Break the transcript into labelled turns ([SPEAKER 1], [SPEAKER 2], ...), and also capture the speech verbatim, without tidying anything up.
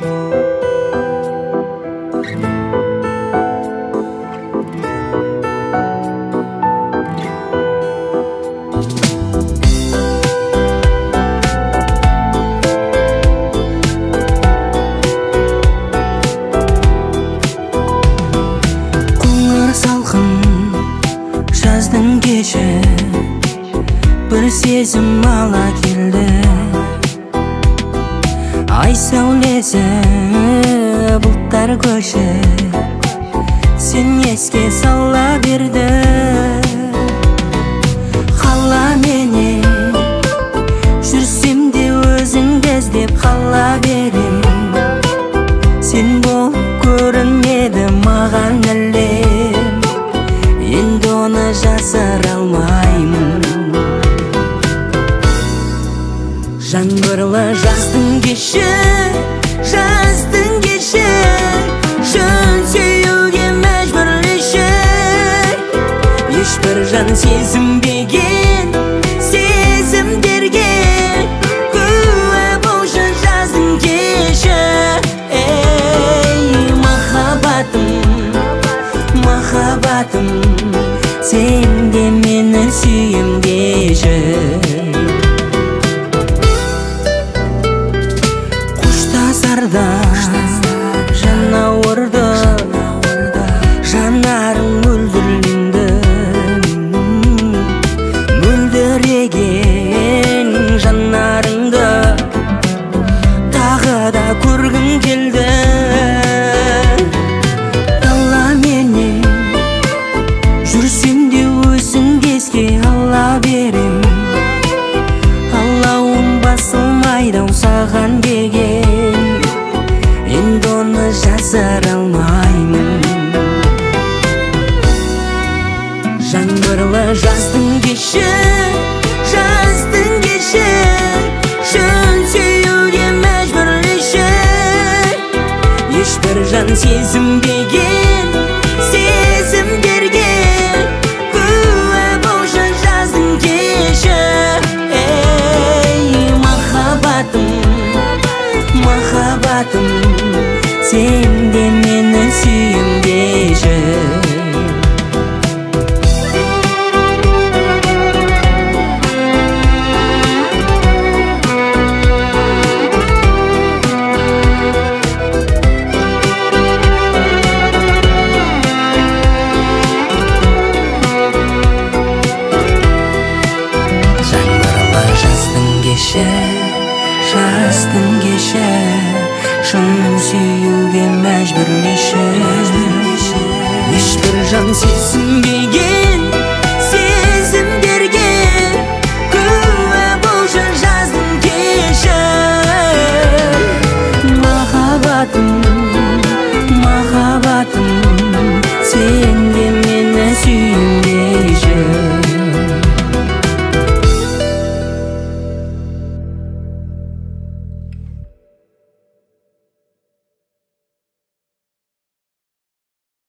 [SPEAKER 1] Жаздың кеші бір сезім ала келді. Ай сәулесі бұлттар көші сен еске сала берді. Қала менен жүрсем де өзіңді іздеп қала берем. Сен болып көрінеді маған әлем, енді оны жасыра алмаймын. Жаңбырлы жаздың кеші, жаздың кеші, шын сүюге мәжбүрлеші. Ешбір жан сезінбеген сезімдерге куә болшы жаздың кеші. Ей махаббатым, махаббатым, сен де мені сүйем деші. Қоштасарда жанауырды, жанарың мөлдірленді. Мөлдіреген жанарыңды тағы да көргім келді. Жүрсем де өзіңді еске ала берем. Аллауым басылмайды саған деген, енді оны жасыра алмаймын. Жаңбырлы жаздың кеші, жаздың кеші, шын сүюге мәжбүрлеші. Ешбір жан сезінбеген сезімдерге махаббатым, сен де мені сүйем деші. Жаңбырлы жаздың кеші, жаздың кеші, шын сүюге мәжбүрлеші. Ешбір жан сезінбеген